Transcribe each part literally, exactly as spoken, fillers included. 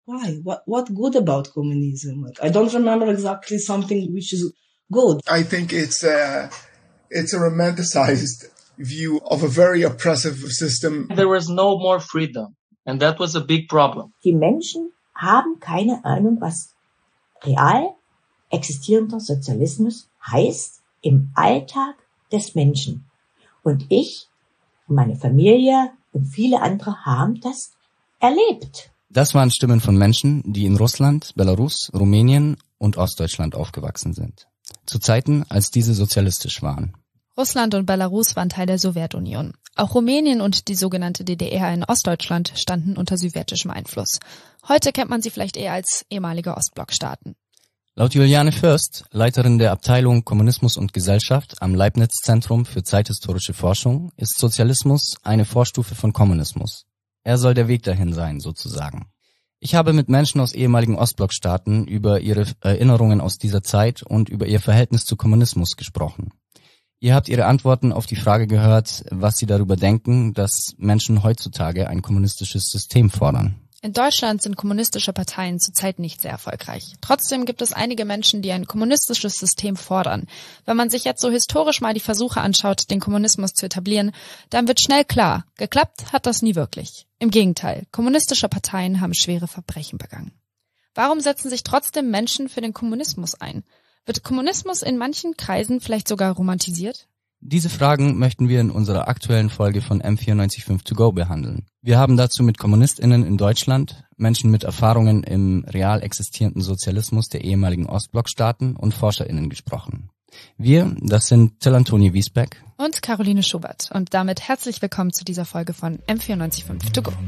why? What what good about communism? Like, I don't remember exactly something which is good. I think it's a, it's a romanticized view of a very oppressive system. There was no more freedom, and that was a big problem. Die Menschen haben keine Ahnung, was real existierender Sozialismus heißt im Alltag des Menschen. Und ich, meine Familie und viele andere haben das erlebt. Das waren Stimmen von Menschen, die in Russland, Belarus, Rumänien und Ostdeutschland aufgewachsen sind. Zu Zeiten, als diese sozialistisch waren. Russland und Belarus waren Teil der Sowjetunion. Auch Rumänien und die sogenannte D D R in Ostdeutschland standen unter sowjetischem Einfluss. Heute kennt man sie vielleicht eher als ehemalige Ostblockstaaten. Laut Juliane Fürst, Leiterin der Abteilung Kommunismus und Gesellschaft am Leibniz-Zentrum für zeithistorische Forschung, ist Sozialismus eine Vorstufe von Kommunismus. Er soll der Weg dahin sein, sozusagen. Ich habe mit Menschen aus ehemaligen Ostblockstaaten über ihre Erinnerungen aus dieser Zeit und über ihr Verhältnis zu Kommunismus gesprochen. Ihr habt ihre Antworten auf die Frage gehört, was sie darüber denken, dass Menschen heutzutage ein kommunistisches System fordern. In Deutschland sind kommunistische Parteien zurzeit nicht sehr erfolgreich. Trotzdem gibt es einige Menschen, die ein kommunistisches System fordern. Wenn man sich jetzt so historisch mal die Versuche anschaut, den Kommunismus zu etablieren, dann wird schnell klar, geklappt hat das nie wirklich. Im Gegenteil, kommunistische Parteien haben schwere Verbrechen begangen. Warum setzen sich trotzdem Menschen für den Kommunismus ein? Wird Kommunismus in manchen Kreisen vielleicht sogar romantisiert? Diese Fragen möchten wir in unserer aktuellen Folge von M vierundneunzig Komma fünf To Go behandeln. Wir haben dazu mit KommunistInnen in Deutschland, Menschen mit Erfahrungen im real existierenden Sozialismus der ehemaligen Ostblockstaaten und ForscherInnen gesprochen. Wir, das sind Till Antoni Wiesbeck und Caroline Schubert. Und damit herzlich willkommen zu dieser Folge von M vierundneunzig Komma fünf To Go.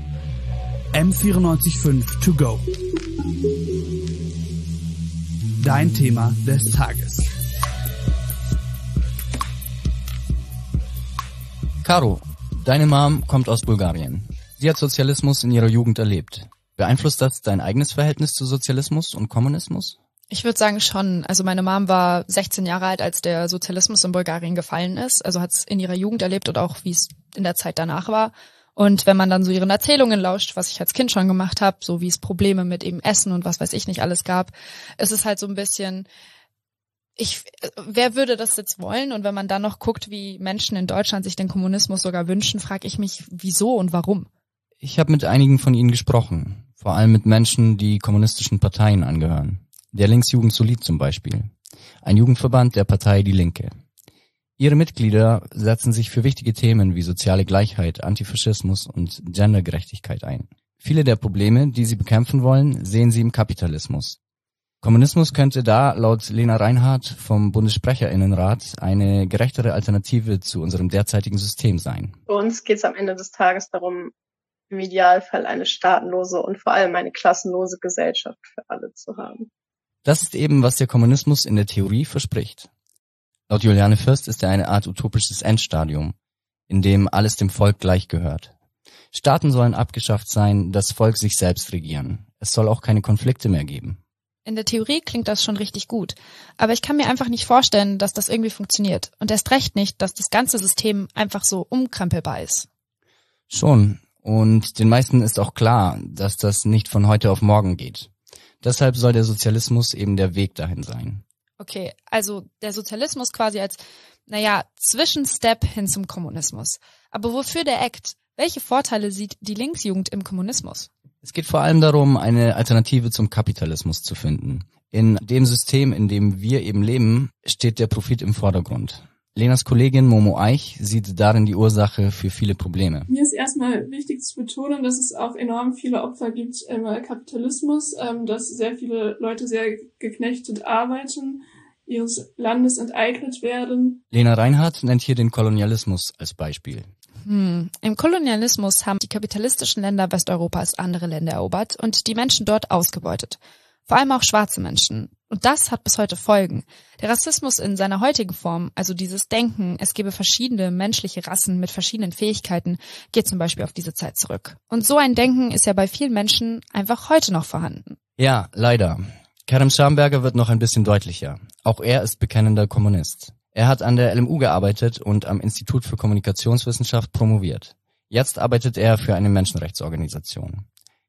M vierundneunzig Komma fünf To Go. Dein Thema des Tages. Caro, deine Mom kommt aus Bulgarien. Sie hat Sozialismus in ihrer Jugend erlebt. Beeinflusst das dein eigenes Verhältnis zu Sozialismus und Kommunismus? Ich würde sagen schon. Also meine Mom war sechzehn Jahre alt, als der Sozialismus in Bulgarien gefallen ist. Also hat es in ihrer Jugend erlebt und auch wie es in der Zeit danach war. Und wenn man dann so ihren Erzählungen lauscht, was ich als Kind schon gemacht habe, so wie es Probleme mit eben Essen und was weiß ich nicht alles gab, ist es halt so ein bisschen... Ich, wer würde das jetzt wollen? Und wenn man dann noch guckt, wie Menschen in Deutschland sich den Kommunismus sogar wünschen, frage ich mich, wieso und warum? Ich habe mit einigen von ihnen gesprochen, vor allem mit Menschen, die kommunistischen Parteien angehören. Der Linksjugend Solid zum Beispiel, ein Jugendverband der Partei Die Linke. Ihre Mitglieder setzen sich für wichtige Themen wie soziale Gleichheit, Antifaschismus und Gendergerechtigkeit ein. Viele der Probleme, die sie bekämpfen wollen, sehen sie im Kapitalismus. Kommunismus könnte da laut Lena Reinhardt vom Bundessprecherinnenrat eine gerechtere Alternative zu unserem derzeitigen System sein. Für uns geht es am Ende des Tages darum, im Idealfall eine staatenlose und vor allem eine klassenlose Gesellschaft für alle zu haben. Das ist eben, was der Kommunismus in der Theorie verspricht. Laut Juliane Fürst ist er eine Art utopisches Endstadium, in dem alles dem Volk gleich gehört. Staaten sollen abgeschafft sein, das Volk sich selbst regieren. Es soll auch keine Konflikte mehr geben. In der Theorie klingt das schon richtig gut, aber ich kann mir einfach nicht vorstellen, dass das irgendwie funktioniert. Und erst recht nicht, dass das ganze System einfach so umkrempelbar ist. Schon. Und den meisten ist auch klar, dass das nicht von heute auf morgen geht. Deshalb soll der Sozialismus eben der Weg dahin sein. Okay, also der Sozialismus quasi als, naja, Zwischenstep hin zum Kommunismus. Aber wofür der Act? Welche Vorteile sieht die Linksjugend im Kommunismus? Es geht vor allem darum, eine Alternative zum Kapitalismus zu finden. In dem System, in dem wir eben leben, steht der Profit im Vordergrund. Lenas Kollegin Momo Eich sieht darin die Ursache für viele Probleme. Mir ist erstmal wichtig zu betonen, dass es auch enorm viele Opfer gibt im Kapitalismus, dass sehr viele Leute sehr geknechtet arbeiten, ihres Landes enteignet werden. Lena Reinhardt nennt hier den Kolonialismus als Beispiel. Hm. Im Kolonialismus haben die kapitalistischen Länder Westeuropas andere Länder erobert und die Menschen dort ausgebeutet. Vor allem auch schwarze Menschen. Und das hat bis heute Folgen. Der Rassismus in seiner heutigen Form, also dieses Denken, es gebe verschiedene menschliche Rassen mit verschiedenen Fähigkeiten, geht zum Beispiel auf diese Zeit zurück. Und so ein Denken ist ja bei vielen Menschen einfach heute noch vorhanden. Ja, leider. Kerem Schamberger wird noch ein bisschen deutlicher. Auch er ist bekennender Kommunist. Er hat an der L M U gearbeitet und am Institut für Kommunikationswissenschaft promoviert. Jetzt arbeitet er für eine Menschenrechtsorganisation.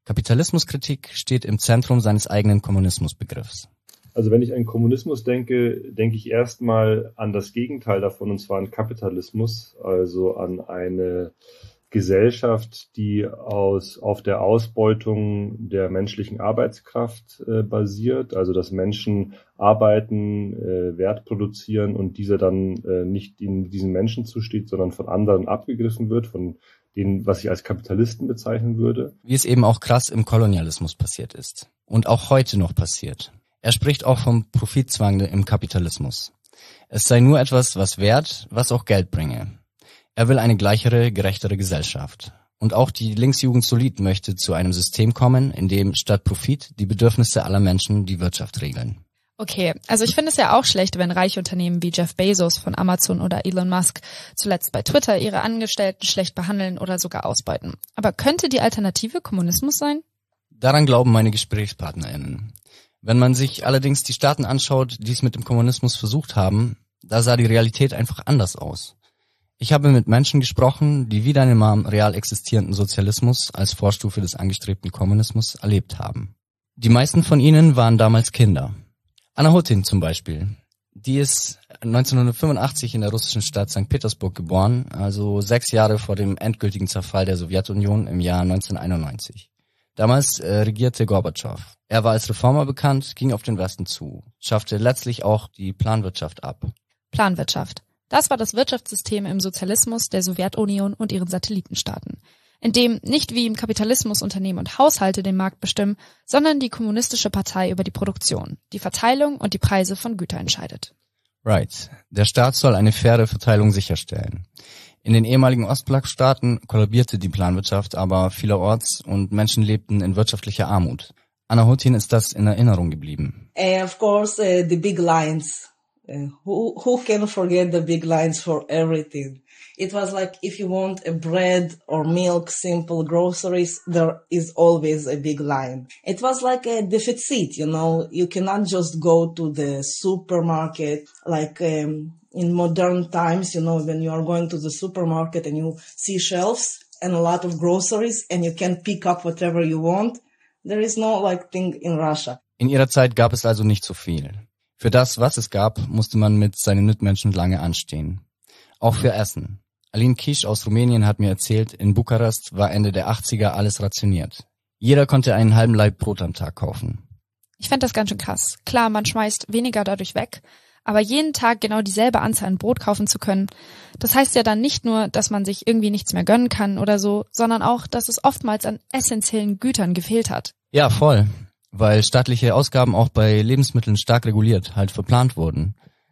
Kapitalismuskritik steht im Zentrum seines eigenen Kommunismusbegriffs. Also wenn ich an Kommunismus denke, denke ich erstmal an das Gegenteil davon, und zwar an Kapitalismus, also an eine Gesellschaft, die aus auf der Ausbeutung der menschlichen Arbeitskraft äh, basiert, also dass Menschen arbeiten, äh, Wert produzieren und dieser dann äh, nicht in diesen Menschen zusteht, sondern von anderen abgegriffen wird, von denen, was ich als Kapitalisten bezeichnen würde. Wie es eben auch krass im Kolonialismus passiert ist und auch heute noch passiert. Er spricht auch vom Profitzwang im Kapitalismus. Es sei nur etwas, was Wert, was auch Geld bringe. Er will eine gleichere, gerechtere Gesellschaft. Und auch die Linksjugend Solid möchte zu einem System kommen, in dem statt Profit die Bedürfnisse aller Menschen die Wirtschaft regeln. Okay, also ich finde es ja auch schlecht, wenn reiche Unternehmen wie Jeff Bezos von Amazon oder Elon Musk zuletzt bei Twitter ihre Angestellten schlecht behandeln oder sogar ausbeuten. Aber könnte die Alternative Kommunismus sein? Daran glauben meine GesprächspartnerInnen. Wenn man sich allerdings die Staaten anschaut, die es mit dem Kommunismus versucht haben, da sah die Realität einfach anders aus. Ich habe mit Menschen gesprochen, die wie deine Mom real existierenden Sozialismus als Vorstufe des angestrebten Kommunismus erlebt haben. Die meisten von ihnen waren damals Kinder. Anna Hutin zum Beispiel. Die ist neunzehnhundertfünfundachtzig in der russischen Stadt Sankt Petersburg geboren, also sechs Jahre vor dem endgültigen Zerfall der Sowjetunion im Jahr neunzehnhunderteinundneunzig. Damals äh, regierte Gorbatschow. Er war als Reformer bekannt, ging auf den Westen zu, schaffte letztlich auch die Planwirtschaft ab. Planwirtschaft. Das war das Wirtschaftssystem im Sozialismus der Sowjetunion und ihren Satellitenstaaten, in dem nicht wie im Kapitalismus Unternehmen und Haushalte den Markt bestimmen, sondern die kommunistische Partei über die Produktion, die Verteilung und die Preise von Gütern entscheidet. Right. Der Staat soll eine faire Verteilung sicherstellen. In den ehemaligen Ostblockstaaten kollabierte die Planwirtschaft aber vielerorts und Menschen lebten in wirtschaftlicher Armut. Anna Hutin ist das in Erinnerung geblieben. And of course, uh, the big lines. Uh, who, who can forget the big lines for everything? It was like if you want a bread or milk, simple groceries, there is always a big line. It was like a deficit, you know. You cannot just go to the supermarket like um, in modern times, you know, when you are going to the supermarket and you see shelves and a lot of groceries and you can pick up whatever you want. There is no like thing in Russia. In ihrer Zeit gab es also nicht so viel. Für das, was es gab, musste man mit seinen Mitmenschen lange anstehen. Auch für Essen. Aline Kish aus Rumänien hat mir erzählt, in Bukarest war Ende der achtziger alles rationiert. Jeder konnte einen halben Laib Brot am Tag kaufen. Ich fände das ganz schön krass. Klar, man schmeißt weniger dadurch weg, aber jeden Tag genau dieselbe Anzahl an Brot kaufen zu können, das heißt ja dann nicht nur, dass man sich irgendwie nichts mehr gönnen kann oder so, sondern auch, dass es oftmals an essentiellen Gütern gefehlt hat. Ja, voll. Weil staatliche Ausgaben auch bei Lebensmitteln stark reguliert, halt verplant wurden.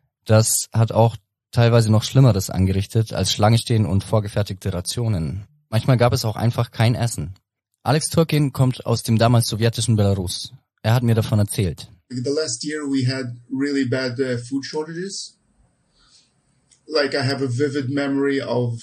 Das hat auch teilweise noch Schlimmeres angerichtet als Schlange stehen und vorgefertigte Rationen. Manchmal gab es auch einfach kein Essen. Alex Turkin kommt aus dem damals sowjetischen Belarus. Er hat mir davon erzählt. The last year we had really bad uh, food shortages. Like I have a vivid memory of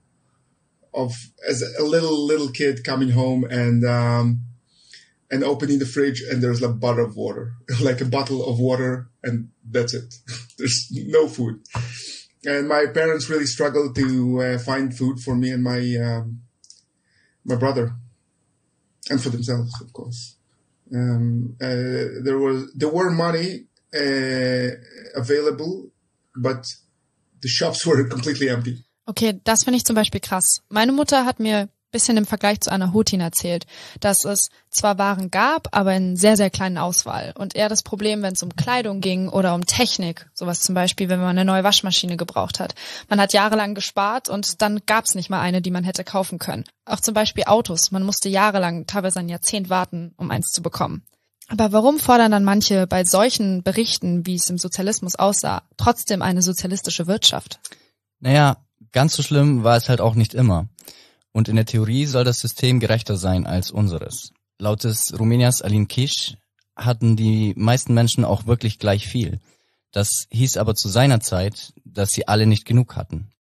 of as a little little kid coming home and um and opening the fridge and there's a bottle of water, like a bottle of water, and that's it. There's no food. And my parents really struggled to uh, find food for me and my um, my brother, and for themselves, of course. Um, uh, there was there were money uh, available, but the shops were completely empty. Okay, das finde ich zum Beispiel krass. Meine Mutter hat mir bisschen im Vergleich zu Anna Hutin erzählt, dass es zwar Waren gab, aber in sehr, sehr kleinen Auswahl. Und eher das Problem, wenn es um Kleidung ging oder um Technik, sowas zum Beispiel, wenn man eine neue Waschmaschine gebraucht hat. Man hat jahrelang gespart und dann gab es nicht mal eine, die man hätte kaufen können. Auch zum Beispiel Autos. Man musste jahrelang, teilweise ein Jahrzehnt warten, um eins zu bekommen. Aber warum fordern dann manche bei solchen Berichten, wie es im Sozialismus aussah, trotzdem eine sozialistische Wirtschaft? Naja, ganz so schlimm war es halt auch nicht immer. Und in der Theorie soll das System gerechter sein als unseres. Laut des Rumäniers Aline Kish hatten die meisten Menschen auch wirklich gleich viel. Das hieß aber zu seiner Zeit, dass sie alle nicht genug hatten.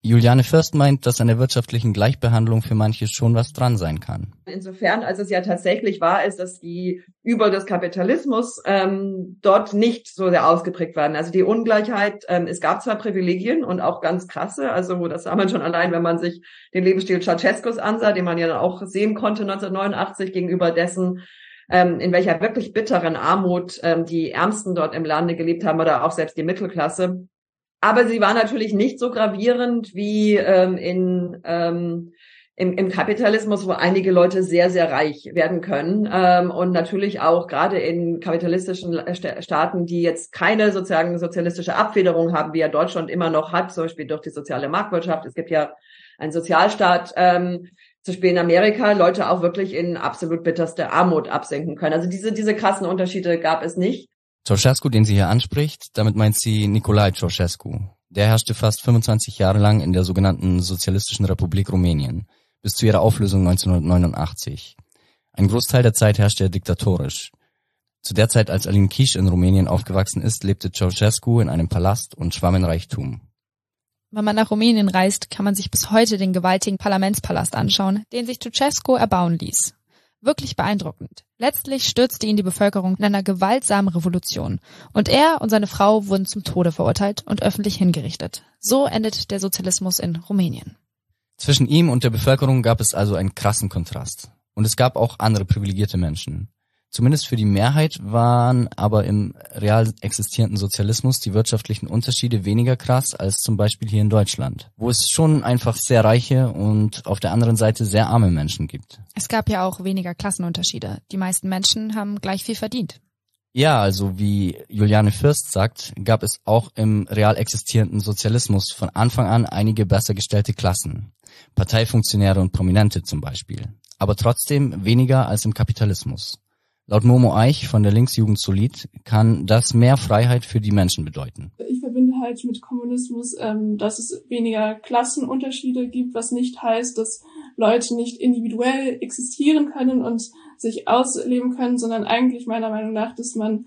Juliane Fürst meint, dass an der wirtschaftlichen Gleichbehandlung für manche schon was dran sein kann. Insofern, als es ja tatsächlich wahr ist, dass die Übel des Kapitalismus ähm, dort nicht so sehr ausgeprägt werden. Also die Ungleichheit, ähm, es gab zwar Privilegien und auch ganz krasse, also das sah man schon allein, wenn man sich den Lebensstil Ceausescus ansah, den man ja dann auch sehen konnte neunzehnhundertneunundachtzig gegenüber dessen, ähm, in welcher wirklich bitteren Armut ähm, die Ärmsten dort im Lande gelebt haben oder auch selbst die Mittelklasse. Aber sie war natürlich nicht so gravierend wie ähm, in ähm, im, im Kapitalismus, wo einige Leute sehr, sehr reich werden können. Ähm, und natürlich auch gerade in kapitalistischen Staaten, die jetzt keine sozusagen sozialistische Abfederung haben, wie ja Deutschland immer noch hat, zum Beispiel durch die soziale Marktwirtschaft. Es gibt ja einen Sozialstaat, ähm, zum Beispiel in Amerika, Leute auch wirklich in absolut bitterste Armut absenken können. Also diese diese krassen Unterschiede gab es nicht. Ceausescu, den sie hier anspricht, damit meint sie Nicolae Ceausescu. Der herrschte fast fünfundzwanzig Jahre lang in der sogenannten Sozialistischen Republik Rumänien, bis zu ihrer Auflösung neunzehnhundertneunundachtzig. Ein Großteil der Zeit herrschte er diktatorisch. Zu der Zeit, als Aline Kish in Rumänien aufgewachsen ist, lebte Ceausescu in einem Palast und schwamm in Reichtum. Wenn man nach Rumänien reist, kann man sich bis heute den gewaltigen Parlamentspalast anschauen, den sich Ceausescu erbauen ließ. Wirklich beeindruckend. Letztlich stürzte ihn die Bevölkerung in einer gewaltsamen Revolution. Und er und seine Frau wurden zum Tode verurteilt und öffentlich hingerichtet. So endet der Sozialismus in Rumänien. Zwischen ihm und der Bevölkerung gab es also einen krassen Kontrast. Und es gab auch andere privilegierte Menschen. Zumindest für die Mehrheit waren aber im real existierenden Sozialismus die wirtschaftlichen Unterschiede weniger krass als zum Beispiel hier in Deutschland, wo es schon einfach sehr reiche und auf der anderen Seite sehr arme Menschen gibt. Es gab ja auch weniger Klassenunterschiede. Die meisten Menschen haben gleich viel verdient. Ja, also wie Juliane Fürst sagt, gab es auch im real existierenden Sozialismus von Anfang an einige besser gestellte Klassen. Parteifunktionäre und Prominente zum Beispiel. Aber trotzdem weniger als im Kapitalismus. Laut Momo Eich von der Linksjugend Solid kann das mehr Freiheit für die Menschen bedeuten. Ich verbinde halt mit Kommunismus, ähm, dass es weniger Klassenunterschiede gibt, was nicht heißt, dass Leute nicht individuell existieren können und sich ausleben können, sondern eigentlich meiner Meinung nach, dass man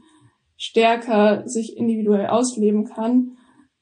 stärker sich individuell ausleben kann,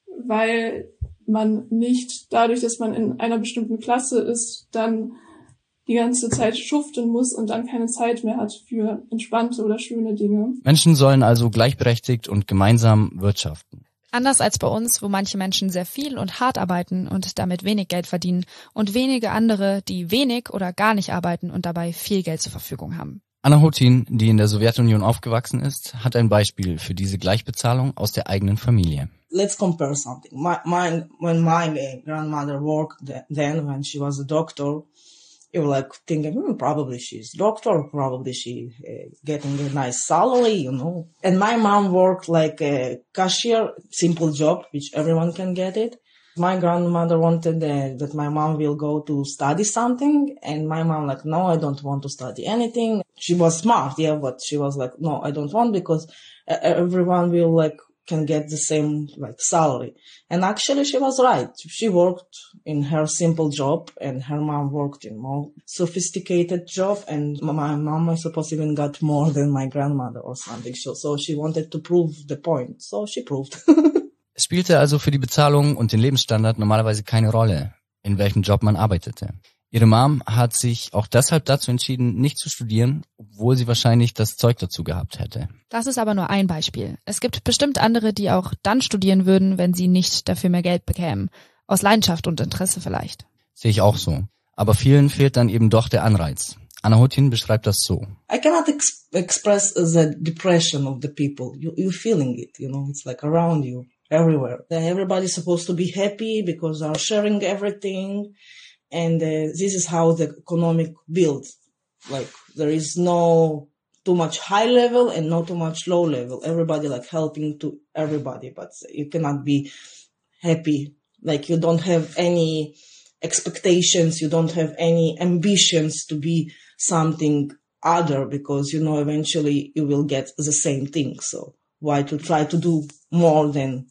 weil man nicht dadurch, dass man in einer bestimmten Klasse ist, dann die ganze Zeit schuften muss und dann keine Zeit mehr hat für entspannte oder schöne Dinge. Menschen sollen also gleichberechtigt und gemeinsam wirtschaften. Anders als bei uns, wo manche Menschen sehr viel und hart arbeiten und damit wenig Geld verdienen und wenige andere, die wenig oder gar nicht arbeiten und dabei viel Geld zur Verfügung haben. Anna Hutin, die in der Sowjetunion aufgewachsen ist, hat ein Beispiel für diese Gleichbezahlung aus der eigenen Familie. Let's compare something. My, my, when my grandmother worked then, when she was a doctor, you were like thinking, hmm, probably she's doctor, probably she uh, getting a nice salary, you know. And my mom worked like a cashier, simple job, which everyone can get it. My grandmother wanted uh, that my mom will go to study something, and my mom like, no, I don't want to study anything. She was smart, yeah, but she was like, no, I don't want, because uh, everyone will like can get the same like salary. And actually she was right. She worked in her simple job and her mom worked in more sophisticated job, and my mom, I suppose, even got more than my grandmother or something. So, so she wanted to prove the point. So she proved. Es spielte also für die Bezahlung und den Lebensstandard normalerweise keine Rolle, in welchem Job man arbeitete. Ihre Mom hat sich auch deshalb dazu entschieden, nicht zu studieren, obwohl sie wahrscheinlich das Zeug dazu gehabt hätte. Das ist aber nur ein Beispiel. Es gibt bestimmt andere, die auch dann studieren würden, wenn sie nicht dafür mehr Geld bekämen. Aus Leidenschaft und Interesse vielleicht. Sehe ich auch so. Aber vielen fehlt dann eben doch der Anreiz. Anna Hutin beschreibt das so. I cannot ex- express the depression of the people. You, you're feeling it, you know, it's like around you, everywhere. Everybody's supposed to be happy because they're sharing everything. And uh, this is how the economic builds. Like there is no too much high level and not too much low level. Everybody like helping to everybody, but you cannot be happy. Like you don't have any expectations. You don't have any ambitions to be something other, because you know eventually you will get the same thing. So why to try to do more than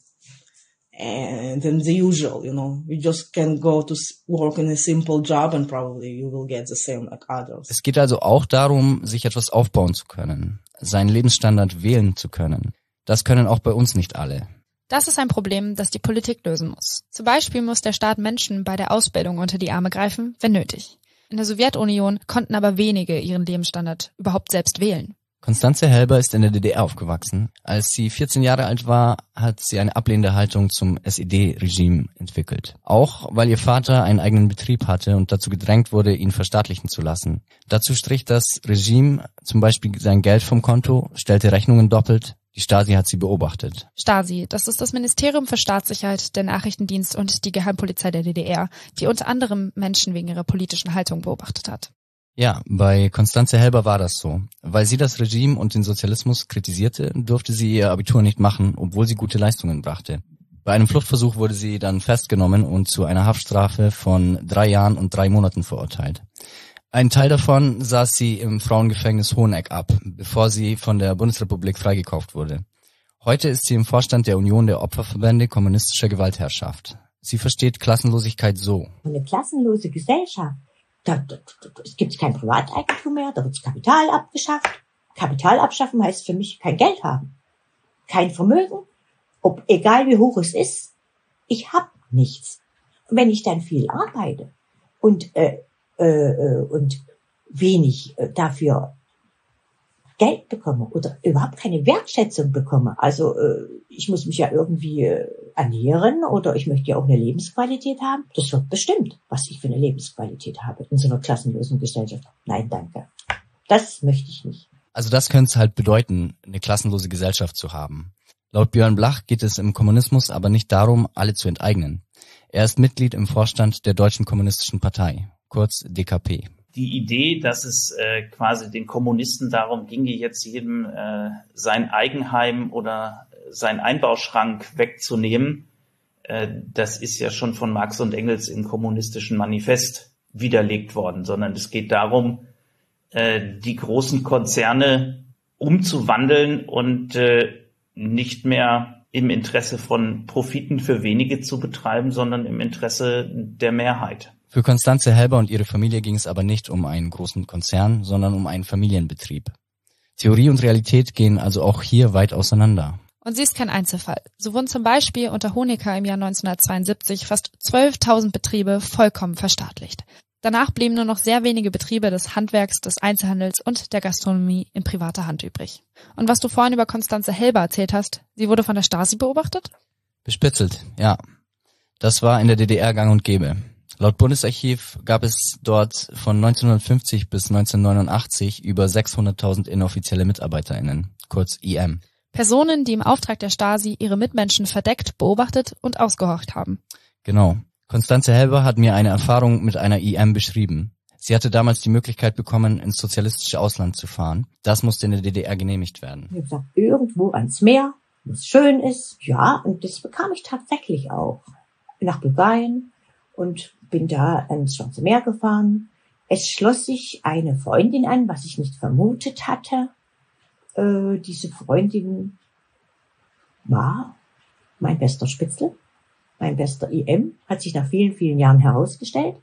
and than the usual, you know, you just can go to work in a simple job and probably you will get the same like others. Es geht also auch darum, sich etwas aufbauen zu können, seinen Lebensstandard wählen zu können. Das können auch bei uns nicht alle. Das ist ein Problem, das die Politik lösen muss. Zum Beispiel muss der Staat Menschen bei der Ausbildung unter die Arme greifen, wenn nötig. In der Sowjetunion konnten aber wenige ihren Lebensstandard überhaupt selbst wählen. Constanze Helber ist in der D D R aufgewachsen. Als sie vierzehn Jahre alt war, hat sie eine ablehnende Haltung zum S E D-Regime entwickelt. Auch weil ihr Vater einen eigenen Betrieb hatte und dazu gedrängt wurde, ihn verstaatlichen zu lassen. Dazu strich das Regime zum Beispiel sein Geld vom Konto, stellte Rechnungen doppelt. Die Stasi hat sie beobachtet. Stasi, das ist das Ministerium für Staatssicherheit, der Nachrichtendienst und die Geheimpolizei der D D R, die unter anderem Menschen wegen ihrer politischen Haltung beobachtet hat. Ja, bei Constanze Helber war das so. Weil sie das Regime und den Sozialismus kritisierte, durfte sie ihr Abitur nicht machen, obwohl sie gute Leistungen brachte. Bei einem Fluchtversuch wurde sie dann festgenommen und zu einer Haftstrafe von drei Jahren und drei Monaten verurteilt. Einen Teil davon saß sie im Frauengefängnis Hoheneck ab, bevor sie von der Bundesrepublik freigekauft wurde. Heute ist sie im Vorstand der Union der Opferverbände kommunistischer Gewaltherrschaft. Sie versteht Klassenlosigkeit so. Eine klassenlose Gesellschaft. Da, da, da, es gibt kein Privateigentum mehr, da wird das Kapital abgeschafft. Kapital abschaffen heißt für mich kein Geld haben, kein Vermögen, ob egal wie hoch es ist, ich hab nichts. Und wenn ich dann viel arbeite und äh, äh, und wenig äh, dafür Geld bekomme oder überhaupt keine Wertschätzung bekomme, also äh, ich muss mich ja irgendwie äh, ernähren oder ich möchte ja auch eine Lebensqualität haben. Das wird bestimmt, was ich für eine Lebensqualität habe in so einer klassenlosen Gesellschaft. Nein, danke. Das möchte ich nicht. Also das könnte es halt bedeuten, eine klassenlose Gesellschaft zu haben. Laut Björn Blach geht es im Kommunismus aber nicht darum, alle zu enteignen. Er ist Mitglied im Vorstand der Deutschen Kommunistischen Partei, kurz D K P. Die Idee, dass es äh, quasi den Kommunisten darum ginge, jetzt jedem äh, sein Eigenheim oder seinen Einbauschrank wegzunehmen, äh, das ist ja schon von Marx und Engels im Kommunistischen Manifest widerlegt worden, sondern es geht darum, äh, die großen Konzerne umzuwandeln und äh, nicht mehr im Interesse von Profiten für wenige zu betreiben, sondern im Interesse der Mehrheit. Für Constanze Helber und ihre Familie ging es aber nicht um einen großen Konzern, sondern um einen Familienbetrieb. Theorie und Realität gehen also auch hier weit auseinander. Und sie ist kein Einzelfall. So wurden zum Beispiel unter Honecker im Jahr neunzehnhundertzweiundsiebzig fast zwölftausend Betriebe vollkommen verstaatlicht. Danach blieben nur noch sehr wenige Betriebe des Handwerks, des Einzelhandels und der Gastronomie in privater Hand übrig. Und was du vorhin über Constanze Helber erzählt hast, sie wurde von der Stasi beobachtet? Bespitzelt, ja. Das war in der D D R gang und gäbe. Laut Bundesarchiv gab es dort von neunzehnhundertfünfzig bis neunzehnhundertneunundachtzig über sechshunderttausend inoffizielle MitarbeiterInnen, kurz I M. Personen, die im Auftrag der Stasi ihre Mitmenschen verdeckt, beobachtet und ausgehorcht haben. Genau. Constanze Helber hat mir eine Erfahrung mit einer I M beschrieben. Sie hatte damals die Möglichkeit bekommen, ins sozialistische Ausland zu fahren. Das musste in der D D R genehmigt werden. Ich habe gesagt, irgendwo ans Meer, wo es schön ist. Ja, und das bekam ich tatsächlich auch. Nach Bulgarien. Und bin da ans Schwarze Meer gefahren. Es schloss sich eine Freundin an, was ich nicht vermutet hatte. Äh, diese Freundin war mein bester Spitzel, mein bester I M, hat sich nach vielen, vielen Jahren herausgestellt.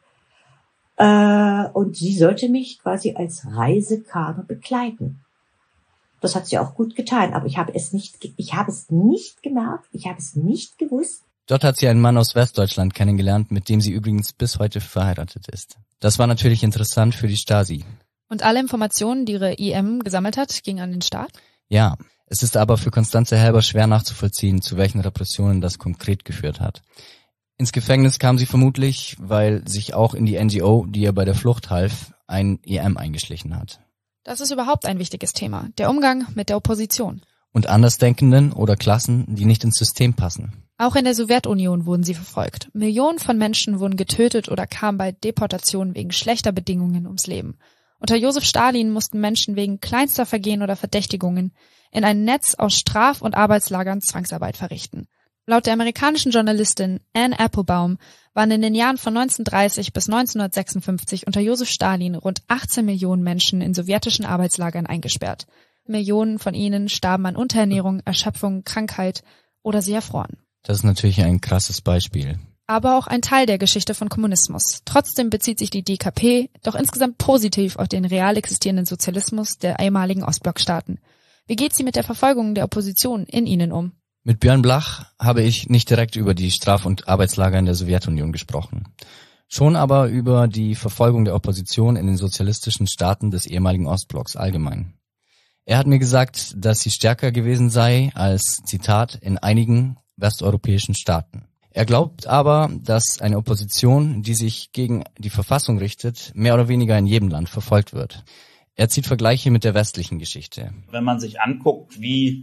Äh, und sie sollte mich quasi als Reisekader begleiten. Das hat sie auch gut getan, aber ich habe es nicht, ich habe es nicht gemerkt, ich habe es nicht gewusst. Dort hat sie einen Mann aus Westdeutschland kennengelernt, mit dem sie übrigens bis heute verheiratet ist. Das war natürlich interessant für die Stasi. Und alle Informationen, die ihre I M gesammelt hat, gingen an den Staat? Ja, es ist aber für Constanze Helber schwer nachzuvollziehen, zu welchen Repressionen das konkret geführt hat. Ins Gefängnis kam sie vermutlich, weil sich auch in die N G O, die ihr bei der Flucht half, ein I M eingeschlichen hat. Das ist überhaupt ein wichtiges Thema, der Umgang mit der Opposition. Und Andersdenkenden oder Klassen, die nicht ins System passen. Auch in der Sowjetunion wurden sie verfolgt. Millionen von Menschen wurden getötet oder kamen bei Deportationen wegen schlechter Bedingungen ums Leben. Unter Josef Stalin mussten Menschen wegen kleinster Vergehen oder Verdächtigungen in ein Netz aus Straf- und Arbeitslagern Zwangsarbeit verrichten. Laut der amerikanischen Journalistin Anne Applebaum waren in den Jahren von neunzehnhundertdreißig bis neunzehnhundertsechsundfünfzig unter Josef Stalin rund achtzehn Millionen Menschen in sowjetischen Arbeitslagern eingesperrt. Millionen von ihnen starben an Unterernährung, Erschöpfung, Krankheit oder sie erfroren. Das ist natürlich ein krasses Beispiel. Aber auch ein Teil der Geschichte von Kommunismus. Trotzdem bezieht sich die D K P doch insgesamt positiv auf den real existierenden Sozialismus der ehemaligen Ostblockstaaten. Wie geht sie mit der Verfolgung der Opposition in ihnen um? Mit Björn Blach habe ich nicht direkt über die Straf- und Arbeitslager in der Sowjetunion gesprochen. Schon aber über die Verfolgung der Opposition in den sozialistischen Staaten des ehemaligen Ostblocks allgemein. Er hat mir gesagt, dass sie stärker gewesen sei als, Zitat, in einigen westeuropäischen Staaten. Er glaubt aber, dass eine Opposition, die sich gegen die Verfassung richtet, mehr oder weniger in jedem Land verfolgt wird. Er zieht Vergleiche mit der westlichen Geschichte. Wenn man sich anguckt, wie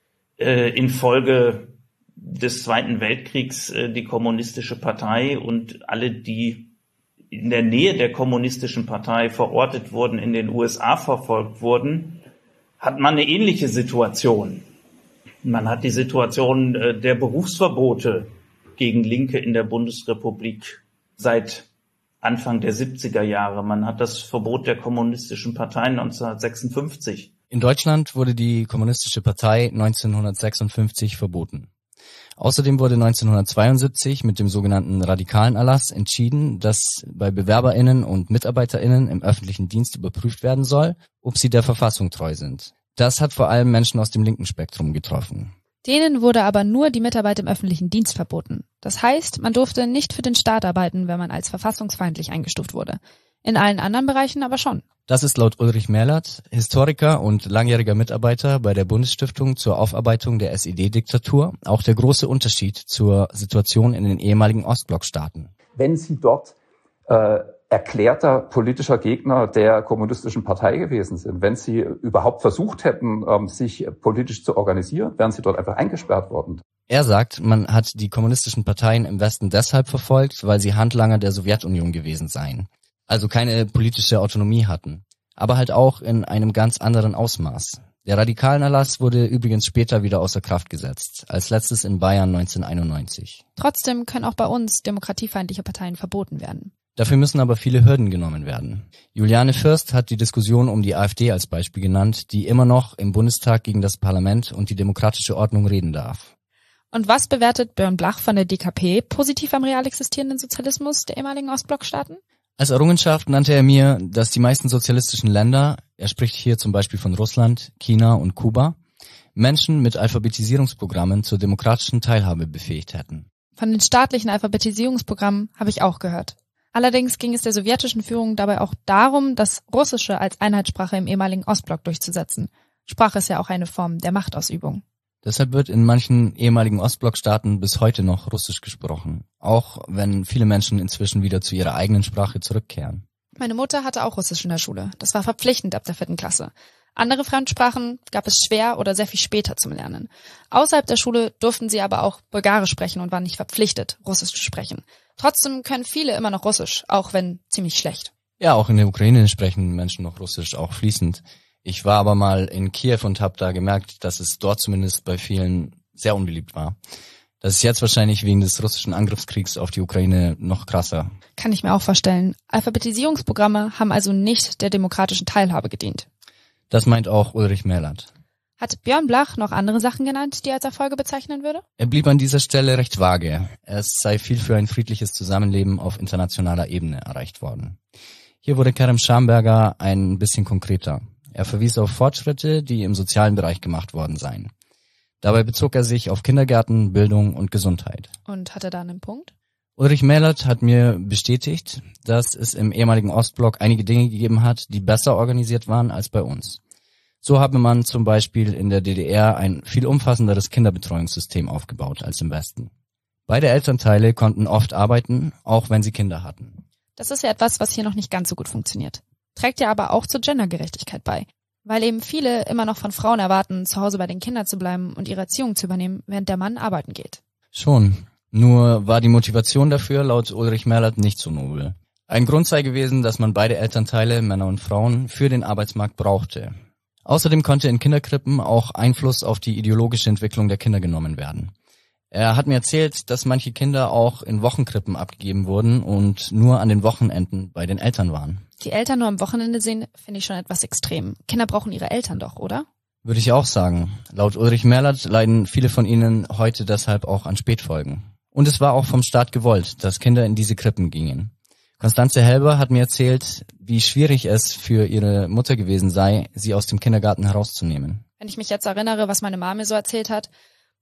äh, infolge des Zweiten Weltkriegs äh, die Kommunistische Partei und alle, die in der Nähe der Kommunistischen Partei verortet wurden, in den U S A verfolgt wurden, hat man eine ähnliche Situation. Man hat die Situation äh, der Berufsverbote gegen Linke in der Bundesrepublik seit Anfang der siebziger Jahre. Man hat das Verbot der Kommunistischen Partei neunzehnhundertsechsundfünfzig. In Deutschland wurde die Kommunistische Partei neunzehnhundertsechsundfünfzig verboten. Außerdem wurde neunzehnhundertzweiundsiebzig mit dem sogenannten radikalen Erlass entschieden, dass bei BewerberInnen und MitarbeiterInnen im öffentlichen Dienst überprüft werden soll, ob sie der Verfassung treu sind. Das hat vor allem Menschen aus dem linken Spektrum getroffen. Denen wurde aber nur die Mitarbeit im öffentlichen Dienst verboten. Das heißt, man durfte nicht für den Staat arbeiten, wenn man als verfassungsfeindlich eingestuft wurde. In allen anderen Bereichen aber schon. Das ist laut Ulrich Merlert, Historiker und langjähriger Mitarbeiter bei der Bundesstiftung zur Aufarbeitung der S E D-Diktatur, auch der große Unterschied zur Situation in den ehemaligen Ostblockstaaten. Wenn Sie dort äh, erklärter politischer Gegner der Kommunistischen Partei gewesen sind, wenn Sie überhaupt versucht hätten, ähm, sich politisch zu organisieren, wären Sie dort einfach eingesperrt worden. Er sagt, man hat die kommunistischen Parteien im Westen deshalb verfolgt, weil sie Handlanger der Sowjetunion gewesen seien. Also keine politische Autonomie hatten, aber halt auch in einem ganz anderen Ausmaß. Der radikalen Erlass wurde übrigens später wieder außer Kraft gesetzt, als letztes in Bayern neunzehnhunderteinundneunzig. Trotzdem können auch bei uns demokratiefeindliche Parteien verboten werden. Dafür müssen aber viele Hürden genommen werden. Juliane Fürst hat die Diskussion um die AfD als Beispiel genannt, die immer noch im Bundestag gegen das Parlament und die demokratische Ordnung reden darf. Und was bewertet Björn Blach von der D K P positiv am real existierenden Sozialismus der ehemaligen Ostblockstaaten? Als Errungenschaft nannte er mir, dass die meisten sozialistischen Länder, er spricht hier zum Beispiel von Russland, China und Kuba, Menschen mit Alphabetisierungsprogrammen zur demokratischen Teilhabe befähigt hätten. Von den staatlichen Alphabetisierungsprogrammen habe ich auch gehört. Allerdings ging es der sowjetischen Führung dabei auch darum, das Russische als Einheitssprache im ehemaligen Ostblock durchzusetzen. Sprache ist ja auch eine Form der Machtausübung. Deshalb wird in manchen ehemaligen Ostblockstaaten bis heute noch Russisch gesprochen, auch wenn viele Menschen inzwischen wieder zu ihrer eigenen Sprache zurückkehren. Meine Mutter hatte auch Russisch in der Schule. Das war verpflichtend ab der vierten Klasse. Andere Fremdsprachen gab es schwer oder sehr viel später zum Lernen. Außerhalb der Schule durften sie aber auch Bulgarisch sprechen und waren nicht verpflichtet, Russisch zu sprechen. Trotzdem können viele immer noch Russisch, auch wenn ziemlich schlecht. Ja, auch in der Ukraine sprechen Menschen noch Russisch, auch fließend. Ich war aber mal in Kiew und habe da gemerkt, dass es dort zumindest bei vielen sehr unbeliebt war. Das ist jetzt wahrscheinlich wegen des russischen Angriffskriegs auf die Ukraine noch krasser. Kann ich mir auch vorstellen. Alphabetisierungsprogramme haben also nicht der demokratischen Teilhabe gedient. Das meint auch Ulrich Merlert. Hat Björn Blach noch andere Sachen genannt, die er als Erfolge bezeichnen würde? Er blieb an dieser Stelle recht vage. Es sei viel für ein friedliches Zusammenleben auf internationaler Ebene erreicht worden. Hier wurde Kerem Schamberger ein bisschen konkreter. Er verwies auf Fortschritte, die im sozialen Bereich gemacht worden seien. Dabei bezog er sich auf Kindergärten, Bildung und Gesundheit. Und hat er da einen Punkt? Ulrich Merlert hat mir bestätigt, dass es im ehemaligen Ostblock einige Dinge gegeben hat, die besser organisiert waren als bei uns. So habe man zum Beispiel in der D D R ein viel umfassenderes Kinderbetreuungssystem aufgebaut als im Westen. Beide Elternteile konnten oft arbeiten, auch wenn sie Kinder hatten. Das ist ja etwas, was hier noch nicht ganz so gut funktioniert. Trägt ja aber auch zur Gendergerechtigkeit bei, weil eben viele immer noch von Frauen erwarten, zu Hause bei den Kindern zu bleiben und ihre Erziehung zu übernehmen, während der Mann arbeiten geht. Schon. Nur war die Motivation dafür laut Ulrich Merlert nicht so nobel. Ein Grund sei gewesen, dass man beide Elternteile, Männer und Frauen, für den Arbeitsmarkt brauchte. Außerdem konnte in Kinderkrippen auch Einfluss auf die ideologische Entwicklung der Kinder genommen werden. Er hat mir erzählt, dass manche Kinder auch in Wochenkrippen abgegeben wurden und nur an den Wochenenden bei den Eltern waren. Die Eltern nur am Wochenende sehen, finde ich schon etwas extrem. Kinder brauchen ihre Eltern doch, oder? Würde ich auch sagen. Laut Ulrich Merlert leiden viele von ihnen heute deshalb auch an Spätfolgen. Und es war auch vom Staat gewollt, dass Kinder in diese Krippen gingen. Konstanze Helber hat mir erzählt, wie schwierig es für ihre Mutter gewesen sei, sie aus dem Kindergarten herauszunehmen. Wenn ich mich jetzt erinnere, was meine Mama mir so erzählt hat,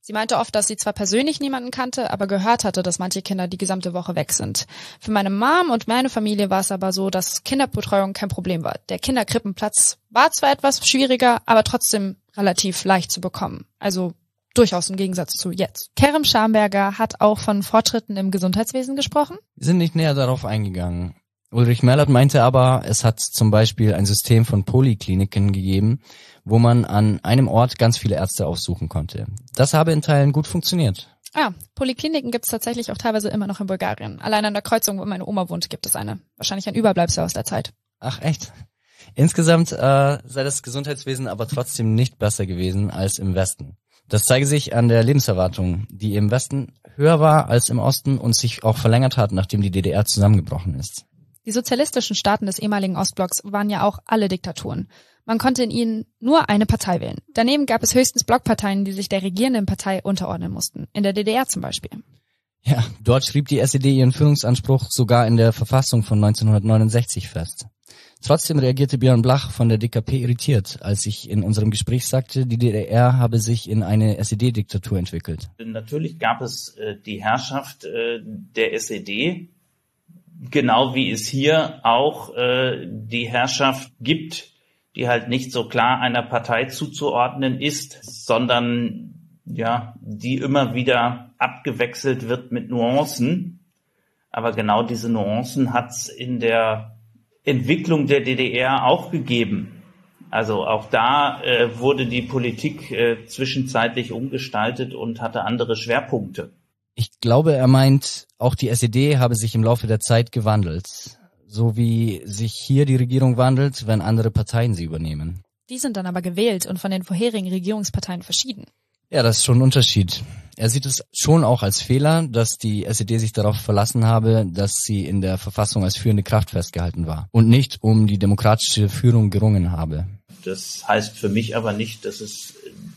Sie meinte oft, dass sie zwar persönlich niemanden kannte, aber gehört hatte, dass manche Kinder die gesamte Woche weg sind. Für meine Mom und meine Familie war es aber so, dass Kinderbetreuung kein Problem war. Der Kinderkrippenplatz war zwar etwas schwieriger, aber trotzdem relativ leicht zu bekommen. Also durchaus im Gegensatz zu jetzt. Kerem Schamberger hat auch von Fortschritten im Gesundheitswesen gesprochen. Wir sind nicht näher darauf eingegangen. Ulrich Merlert meinte aber, es hat zum Beispiel ein System von Polikliniken gegeben, wo man an einem Ort ganz viele Ärzte aufsuchen konnte. Das habe in Teilen gut funktioniert. Ah, Polikliniken gibt es tatsächlich auch teilweise immer noch in Bulgarien. Allein an der Kreuzung, wo meine Oma wohnt, gibt es eine. Wahrscheinlich ein Überbleibsel aus der Zeit. Ach echt? Insgesamt äh, sei das Gesundheitswesen aber trotzdem nicht besser gewesen als im Westen. Das zeige sich an der Lebenserwartung, die im Westen höher war als im Osten und sich auch verlängert hat, nachdem die D D R zusammengebrochen ist. Die sozialistischen Staaten des ehemaligen Ostblocks waren ja auch alle Diktaturen. Man konnte in ihnen nur eine Partei wählen. Daneben gab es höchstens Blockparteien, die sich der regierenden Partei unterordnen mussten. In der D D R zum Beispiel. Ja, dort schrieb die S E D ihren Führungsanspruch sogar in der Verfassung von neunzehnhundertneunundsechzig fest. Trotzdem reagierte Björn Blach von der D K P irritiert, als ich in unserem Gespräch sagte, die D D R habe sich in eine S E D-Diktatur entwickelt. Natürlich gab es äh, die Herrschaft äh, der S E D, genau wie es hier auch äh, die Herrschaft gibt, die halt nicht so klar einer Partei zuzuordnen ist, sondern ja, die immer wieder abgewechselt wird mit Nuancen. Aber genau diese Nuancen hat es in der Entwicklung der D D R auch gegeben. Also auch da äh, wurde die Politik äh, zwischenzeitlich umgestaltet und hatte andere Schwerpunkte. Ich glaube, er meint, auch die S E D habe sich im Laufe der Zeit gewandelt. So wie sich hier die Regierung wandelt, wenn andere Parteien sie übernehmen. Die sind dann aber gewählt und von den vorherigen Regierungsparteien verschieden. Ja, das ist schon ein Unterschied. Er sieht es schon auch als Fehler, dass die S E D sich darauf verlassen habe, dass sie in der Verfassung als führende Kraft festgehalten war und nicht um die demokratische Führung gerungen habe. Das heißt für mich aber nicht, dass es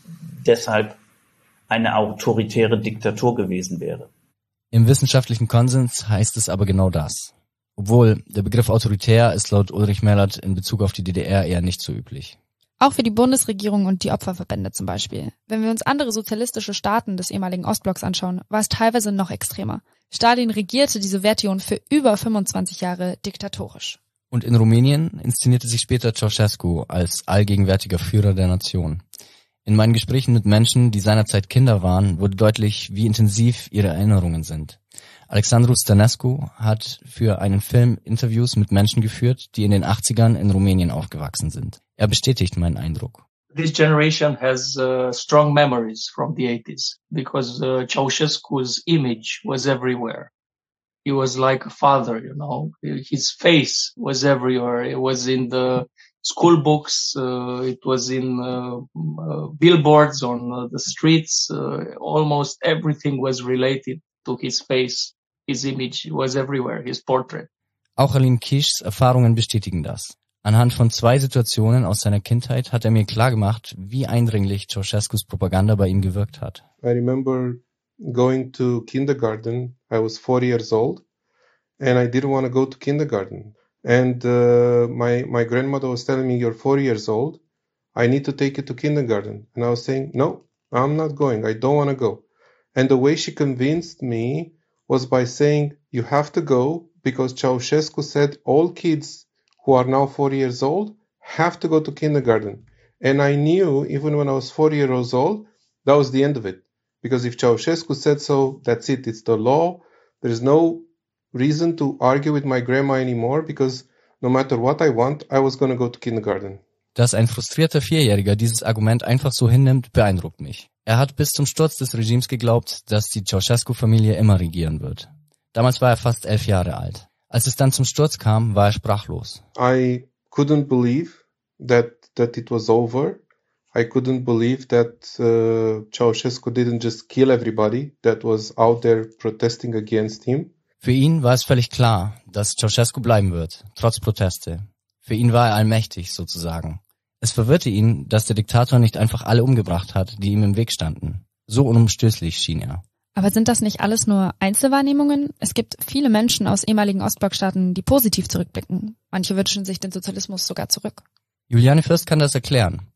deshalb eine autoritäre Diktatur gewesen wäre. Im wissenschaftlichen Konsens heißt es aber genau das. Obwohl der Begriff autoritär ist laut Ulrich Merlert in Bezug auf die D D R eher nicht so üblich. Auch für die Bundesregierung und die Opferverbände zum Beispiel. Wenn wir uns andere sozialistische Staaten des ehemaligen Ostblocks anschauen, war es teilweise noch extremer. Stalin regierte die Sowjetunion für über fünfundzwanzig Jahre diktatorisch. Und in Rumänien inszenierte sich später Ceausescu als allgegenwärtiger Führer der Nation. In meinen Gesprächen mit Menschen, die seinerzeit Kinder waren, wurde deutlich, wie intensiv ihre Erinnerungen sind. Alexandru Stănescu hat für einen Film Interviews mit Menschen geführt, die in den achtzigern in Rumänien aufgewachsen sind. Er bestätigt meinen Eindruck. This generation has uh, strong memories from the eighties because uh, Ceausescu's image was everywhere. He was like a father, you know. His face was everywhere. It was in the school books. Uh, it was in uh, uh, billboards on uh, the streets. Uh, almost everything was related to his face. His image was everywhere, his portrait. Auch Alim Kishs Erfahrungen bestätigen das. Anhand von zwei Situationen aus seiner Kindheit hat er mir klargemacht, wie eindringlich Ceausescus Propaganda bei ihm gewirkt hat. I remember going to kindergarten. I was four years old and I didn't want to go to kindergarten. And uh, my, my grandmother was telling me, you're four years old. I need to take you to kindergarten. And I was saying, no, I'm not going. I don't want to go. And the way she convinced me was by saying, you have to go because Ceausescu said all kids who are now four years old have to go to kindergarten. And I knew, even when I was four years old, that was the end of it. Because if Ceausescu said so, that's it. It's the law. There's no reason to argue with my grandma anymore because no matter what I want, I was going to go to kindergarten. Dass ein frustrierter Vierjähriger dieses Argument einfach so hinnimmt, beeindruckt mich. Er hat bis zum Sturz des Regimes geglaubt, dass die Ceausescu-Familie immer regieren wird. Damals war er fast elf Jahre alt. Als es dann zum Sturz kam, war er sprachlos. I couldn't believe that that it was over. I couldn't believe that uh, Ceausescu didn't just kill everybody that was out there protesting against him. Für ihn war es völlig klar, dass Ceausescu bleiben wird, trotz Proteste. Für ihn war er allmächtig, sozusagen. Es verwirrte ihn, dass der Diktator nicht einfach alle umgebracht hat, die ihm im Weg standen. So unumstößlich schien er. Aber sind das nicht alles nur Einzelwahrnehmungen? Es gibt viele Menschen aus ehemaligen Ostblockstaaten, die positiv zurückblicken. Manche wünschen sich den Sozialismus sogar zurück. Juliane Fürst kann das erklären.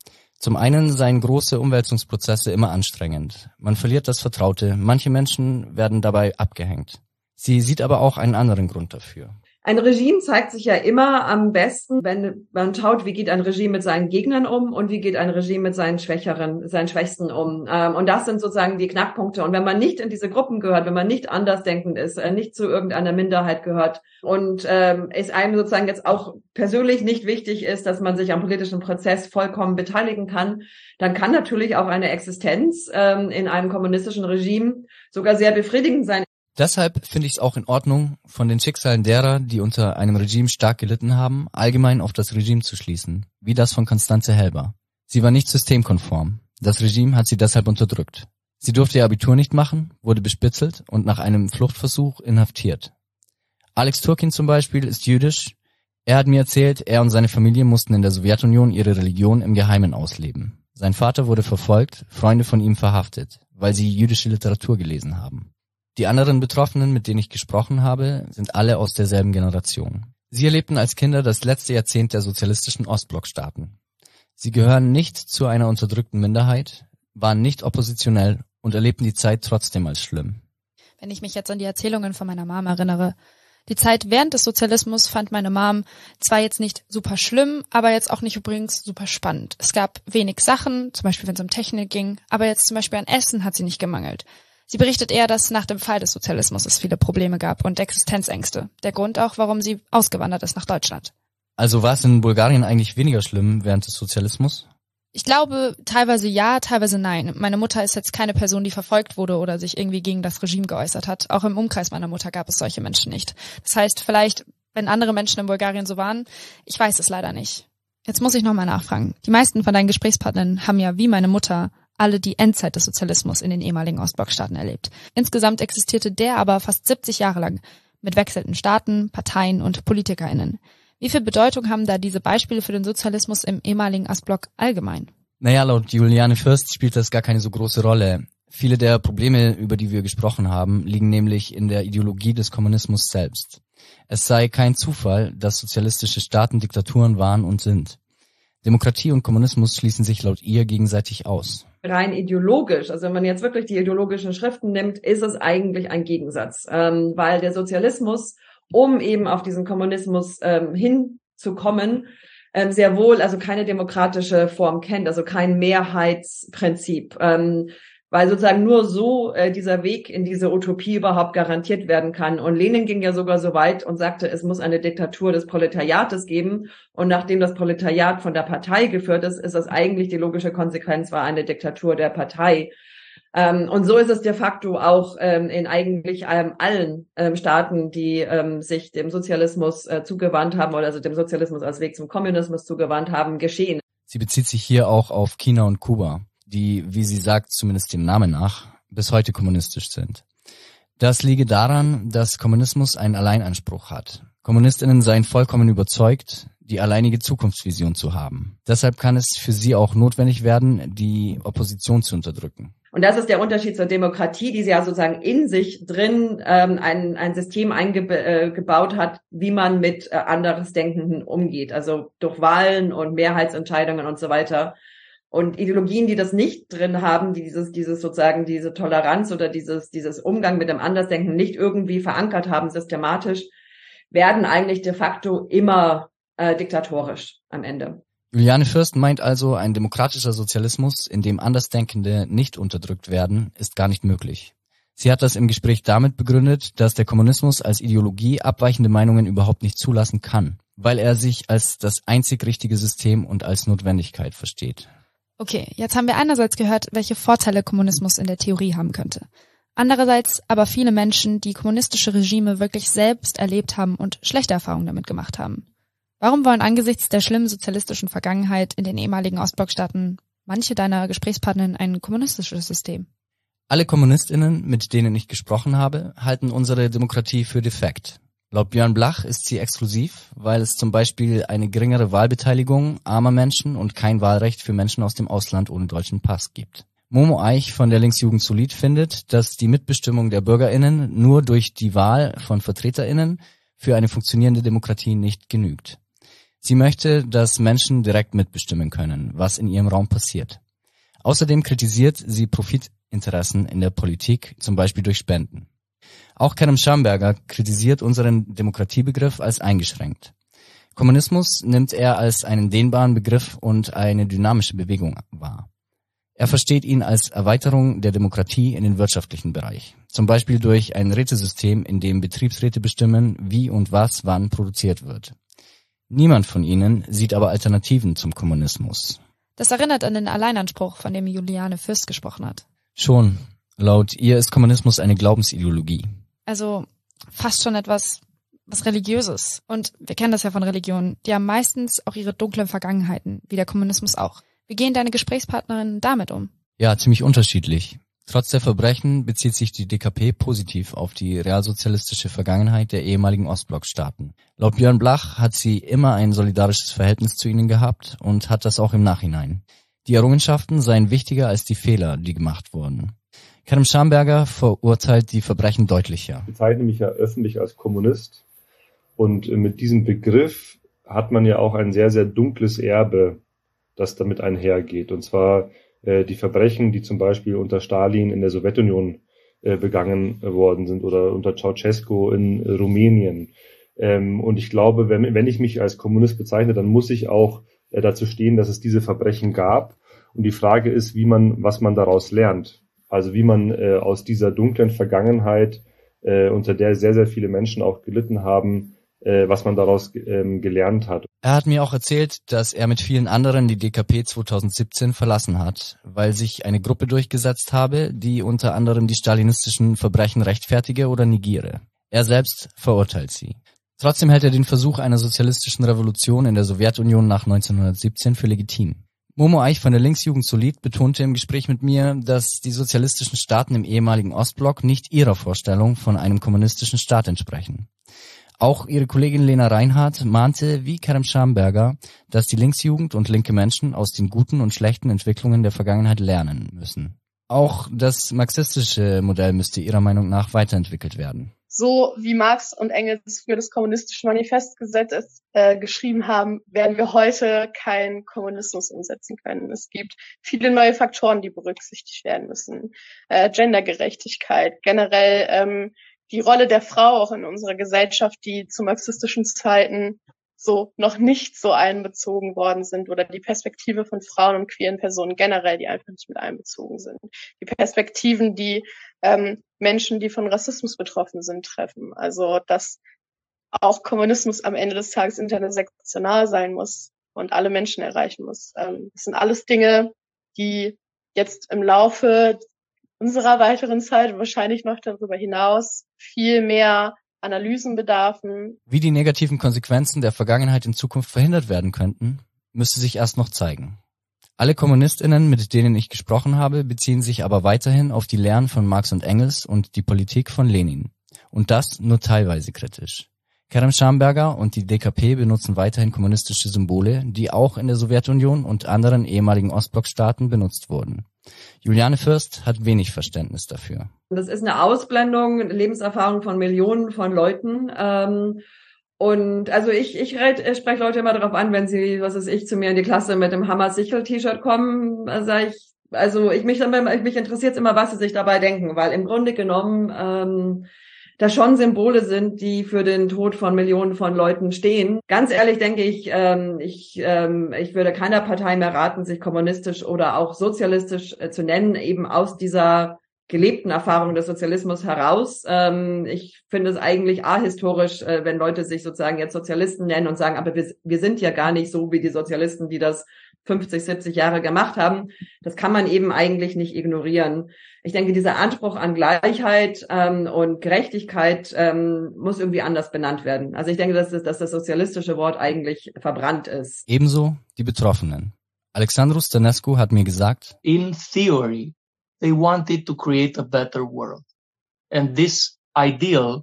Zum einen seien große Umwälzungsprozesse immer anstrengend. Man verliert das Vertraute, manche Menschen werden dabei abgehängt. Sie sieht aber auch einen anderen Grund dafür. Ein Regime zeigt sich ja immer am besten, wenn man schaut, wie geht ein Regime mit seinen Gegnern um und wie geht ein Regime mit seinen Schwächeren, seinen Schwächsten um. Und das sind sozusagen die Knackpunkte. Und wenn man nicht in diese Gruppen gehört, wenn man nicht andersdenkend ist, nicht zu irgendeiner Minderheit gehört und ähm, es einem sozusagen jetzt auch persönlich nicht wichtig ist, dass man sich am politischen Prozess vollkommen beteiligen kann, dann kann natürlich auch eine Existenz ähm, in einem kommunistischen Regime sogar sehr befriedigend sein. Deshalb finde ich es auch in Ordnung, von den Schicksalen derer, die unter einem Regime stark gelitten haben, allgemein auf das Regime zu schließen, wie das von Constanze Helber. Sie war nicht systemkonform. Das Regime hat sie deshalb unterdrückt. Sie durfte ihr Abitur nicht machen, wurde bespitzelt und nach einem Fluchtversuch inhaftiert. Alex Turkin zum Beispiel ist jüdisch. Er hat mir erzählt, er und seine Familie mussten in der Sowjetunion ihre Religion im Geheimen ausleben. Sein Vater wurde verfolgt, Freunde von ihm verhaftet, weil sie jüdische Literatur gelesen haben. Die anderen Betroffenen, mit denen ich gesprochen habe, sind alle aus derselben Generation. Sie erlebten als Kinder das letzte Jahrzehnt der sozialistischen Ostblockstaaten. Sie gehören nicht zu einer unterdrückten Minderheit, waren nicht oppositionell und erlebten die Zeit trotzdem als schlimm. Wenn ich mich jetzt an die Erzählungen von meiner Mom erinnere, die Zeit während des Sozialismus fand meine Mom zwar jetzt nicht super schlimm, aber jetzt auch nicht übrigens super spannend. Es gab wenig Sachen, zum Beispiel wenn es um Technik ging, aber jetzt zum Beispiel an Essen hat sie nicht gemangelt. Sie berichtet eher, dass nach dem Fall des Sozialismus es viele Probleme gab und Existenzängste. Der Grund auch, warum sie ausgewandert ist nach Deutschland. Also war es in Bulgarien eigentlich weniger schlimm während des Sozialismus? Ich glaube, teilweise ja, teilweise nein. Meine Mutter ist jetzt keine Person, die verfolgt wurde oder sich irgendwie gegen das Regime geäußert hat. Auch im Umkreis meiner Mutter gab es solche Menschen nicht. Das heißt, vielleicht, wenn andere Menschen in Bulgarien so waren, ich weiß es leider nicht. Jetzt muss ich nochmal nachfragen. Die meisten von deinen Gesprächspartnern haben ja, wie meine Mutter, alle die Endzeit des Sozialismus in den ehemaligen Ostblockstaaten erlebt. Insgesamt existierte der aber fast siebzig Jahre lang mit wechselnden Staaten, Parteien und PolitikerInnen. Wie viel Bedeutung haben da diese Beispiele für den Sozialismus im ehemaligen Ostblock allgemein? Naja, laut Juliane Fürst spielt das gar keine so große Rolle. Viele der Probleme, über die wir gesprochen haben, liegen nämlich in der Ideologie des Kommunismus selbst. Es sei kein Zufall, dass sozialistische Staaten Diktaturen waren und sind. Demokratie und Kommunismus schließen sich laut ihr gegenseitig aus. Rein ideologisch, also wenn man jetzt wirklich die ideologischen Schriften nimmt, ist es eigentlich ein Gegensatz, ähm, weil der Sozialismus, um eben auf diesen Kommunismus ähm, hinzukommen, ähm, sehr wohl also keine demokratische Form kennt, also kein Mehrheitsprinzip, ähm, weil sozusagen nur so äh, dieser Weg in diese Utopie überhaupt garantiert werden kann. Und Lenin ging ja sogar so weit und sagte, es muss eine Diktatur des Proletariates geben. Und nachdem das Proletariat von der Partei geführt ist, ist das eigentlich die logische Konsequenz, war eine Diktatur der Partei. Ähm, und so ist es de facto auch ähm, in eigentlich ähm, allen ähm, Staaten, die ähm, sich dem Sozialismus äh, zugewandt haben oder also dem Sozialismus als Weg zum Kommunismus zugewandt haben, geschehen. Sie bezieht sich hier auch auf China und Kuba, die, wie sie sagt, zumindest dem Namen nach, bis heute kommunistisch sind. Das liege daran, dass Kommunismus einen Alleinanspruch hat. KommunistInnen seien vollkommen überzeugt, die alleinige Zukunftsvision zu haben. Deshalb kann es für sie auch notwendig werden, die Opposition zu unterdrücken. Und das ist der Unterschied zur Demokratie, die sie ja sozusagen in sich drin ähm, ein, ein System eingebaut äh, hat, wie man mit äh, andersdenkenden umgeht, also durch Wahlen und Mehrheitsentscheidungen und so weiter. Und Ideologien, die das nicht drin haben, die dieses, dieses sozusagen diese Toleranz oder dieses, dieses Umgang mit dem Andersdenken nicht irgendwie verankert haben, systematisch, werden eigentlich de facto immer äh, diktatorisch am Ende. Juliane Fürst meint also, ein demokratischer Sozialismus, in dem Andersdenkende nicht unterdrückt werden, ist gar nicht möglich. Sie hat das im Gespräch damit begründet, dass der Kommunismus als Ideologie abweichende Meinungen überhaupt nicht zulassen kann, weil er sich als das einzig richtige System und als Notwendigkeit versteht. Okay, jetzt haben wir einerseits gehört, welche Vorteile Kommunismus in der Theorie haben könnte. Andererseits aber viele Menschen, die kommunistische Regime wirklich selbst erlebt haben und schlechte Erfahrungen damit gemacht haben. Warum wollen angesichts der schlimmen sozialistischen Vergangenheit in den ehemaligen Ostblockstaaten manche deiner Gesprächspartner ein kommunistisches System? Alle KommunistInnen, mit denen ich gesprochen habe, halten unsere Demokratie für defekt. Laut Björn Blach ist sie exklusiv, weil es zum Beispiel eine geringere Wahlbeteiligung armer Menschen und kein Wahlrecht für Menschen aus dem Ausland ohne deutschen Pass gibt. Momo Eich von der Linksjugend Solid findet, dass die Mitbestimmung der BürgerInnen nur durch die Wahl von VertreterInnen für eine funktionierende Demokratie nicht genügt. Sie möchte, dass Menschen direkt mitbestimmen können, was in ihrem Raum passiert. Außerdem kritisiert sie Profitinteressen in der Politik, zum Beispiel durch Spenden. Auch Kerem Schamberger kritisiert unseren Demokratiebegriff als eingeschränkt. Kommunismus nimmt er als einen dehnbaren Begriff und eine dynamische Bewegung wahr. Er versteht ihn als Erweiterung der Demokratie in den wirtschaftlichen Bereich, zum Beispiel durch ein Rätesystem, in dem Betriebsräte bestimmen, wie und was wann produziert wird. Niemand von ihnen sieht aber Alternativen zum Kommunismus. Das erinnert an den Alleinanspruch, von dem Juliane Fürst gesprochen hat. Schon. Laut ihr ist Kommunismus eine Glaubensideologie. Also fast schon etwas, was Religiöses. Und wir kennen das ja von Religionen. Die haben meistens auch ihre dunklen Vergangenheiten, wie der Kommunismus auch. Wie gehen deine Gesprächspartnerinnen damit um? Ja, ziemlich unterschiedlich. Trotz der Verbrechen bezieht sich die D K P positiv auf die realsozialistische Vergangenheit der ehemaligen Ostblockstaaten. Laut Björn Blach hat sie immer ein solidarisches Verhältnis zu ihnen gehabt und hat das auch im Nachhinein. Die Errungenschaften seien wichtiger als die Fehler, die gemacht wurden. Kerem Schamberger verurteilt die Verbrechen deutlicher. Ich bezeichne mich ja öffentlich als Kommunist und mit diesem Begriff hat man ja auch ein sehr, sehr dunkles Erbe, das damit einhergeht. Und zwar äh, die Verbrechen, die zum Beispiel unter Stalin in der Sowjetunion äh, begangen worden sind oder unter Ceausescu in äh, Rumänien. Ähm, und ich glaube, wenn, wenn ich mich als Kommunist bezeichne, dann muss ich auch äh, dazu stehen, dass es diese Verbrechen gab. Und die Frage ist, wie man, was man daraus lernt. Also wie man äh, aus dieser dunklen Vergangenheit, äh, unter der sehr, sehr viele Menschen auch gelitten haben, äh, was man daraus ähm, gelernt hat. Er hat mir auch erzählt, dass er mit vielen anderen die D K P zwanzig siebzehn verlassen hat, weil sich eine Gruppe durchgesetzt habe, die unter anderem die stalinistischen Verbrechen rechtfertige oder negiere. Er selbst verurteilt sie. Trotzdem hält er den Versuch einer sozialistischen Revolution in der Sowjetunion nach neunzehnhundertsiebzehn für legitim. Momo Eich von der Linksjugend Solid betonte im Gespräch mit mir, dass die sozialistischen Staaten im ehemaligen Ostblock nicht ihrer Vorstellung von einem kommunistischen Staat entsprechen. Auch ihre Kollegin Lena Reinhardt mahnte, wie Kerem Schamberger, dass die Linksjugend und linke Menschen aus den guten und schlechten Entwicklungen der Vergangenheit lernen müssen. Auch das marxistische Modell müsste ihrer Meinung nach weiterentwickelt werden. So wie Marx und Engels für das kommunistische Manifest gesetzt, äh, geschrieben haben, werden wir heute keinen Kommunismus umsetzen können. Es gibt viele neue Faktoren, die berücksichtigt werden müssen. Äh, Gendergerechtigkeit, generell ähm, die Rolle der Frau auch in unserer Gesellschaft, die zu marxistischen Zeiten so noch nicht so einbezogen worden sind, oder die Perspektive von Frauen und queeren Personen generell, die einfach nicht mit einbezogen sind. Die Perspektiven, die ähm, Menschen, die von Rassismus betroffen sind, treffen. Also dass auch Kommunismus am Ende des Tages intersektional sein muss und alle Menschen erreichen muss. Ähm, das sind alles Dinge, die jetzt im Laufe unserer weiteren Zeit, wahrscheinlich noch darüber hinaus, viel mehr Analysen bedarfen. Wie die negativen Konsequenzen der Vergangenheit in Zukunft verhindert werden könnten, müsste sich erst noch zeigen. Alle KommunistInnen, mit denen ich gesprochen habe, beziehen sich aber weiterhin auf die Lehren von Marx und Engels und die Politik von Lenin. Und das nur teilweise kritisch. Kerem Schamberger und die D K P benutzen weiterhin kommunistische Symbole, die auch in der Sowjetunion und anderen ehemaligen Ostblockstaaten benutzt wurden. Juliane Fürst hat wenig Verständnis dafür. Das ist eine Ausblendung, Lebenserfahrung von Millionen von Leuten. Ähm, und also ich, ich, red, ich spreche Leute immer darauf an, wenn sie, was weiß ich, zu mir in die Klasse mit dem Hammer-Sichel-T-Shirt kommen, sage ich, also ich mich, mich interessiert immer, was sie sich dabei denken, weil im Grunde genommen ähm, da schon Symbole sind, die für den Tod von Millionen von Leuten stehen. Ganz ehrlich denke ich, ähm, ich, ähm, ich würde keiner Partei mehr raten, sich kommunistisch oder auch sozialistisch äh, zu nennen, eben aus dieser gelebten Erfahrung des Sozialismus heraus. Ähm, ich finde es eigentlich ahistorisch, äh, wenn Leute sich sozusagen jetzt Sozialisten nennen und sagen, aber wir, wir sind ja gar nicht so wie die Sozialisten, die das fünfzig, siebzig Jahre gemacht haben. Das kann man eben eigentlich nicht ignorieren. Ich denke, dieser Anspruch an Gleichheit ähm, und Gerechtigkeit ähm, muss irgendwie anders benannt werden. Also ich denke, dass das, dass das sozialistische Wort eigentlich verbrannt ist. Ebenso die Betroffenen. Alexandru Stănescu hat mir gesagt, in theory, they wanted to create a better world. And this ideal,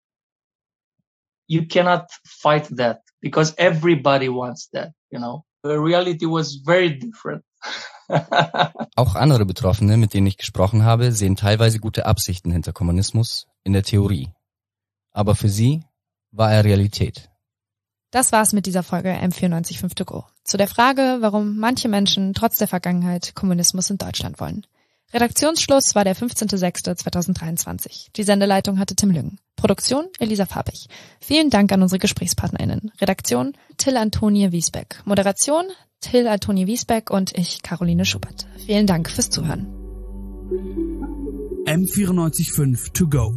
you cannot fight that because everybody wants that, you know. The reality was very different. Auch andere Betroffene, mit denen ich gesprochen habe, sehen teilweise gute Absichten hinter Kommunismus in der Theorie. Aber für sie war er Realität. Das war's mit dieser Folge M vierundneunzig Komma fünf to go. Zu der Frage, warum manche Menschen trotz der Vergangenheit Kommunismus in Deutschland wollen. Redaktionsschluss war der fünfzehnter sechster zweitausenddreiundzwanzig. Die Sendeleitung hatte Tim Lüngen. Produktion Elisa Farbig. Vielen Dank an unsere GesprächspartnerInnen. Redaktion Till Antonie Wiesbeck. Moderation Till Antonie Wiesbeck und ich, Caroline Schubert. Vielen Dank fürs Zuhören. M vierundneunzig Komma fünf to go.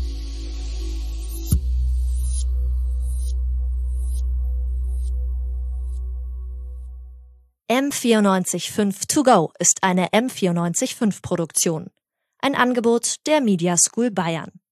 M vierundneunzig Komma fünf to go ist eine M vierundneunzig Komma fünf Produktion. Ein Angebot der Media School Bayern.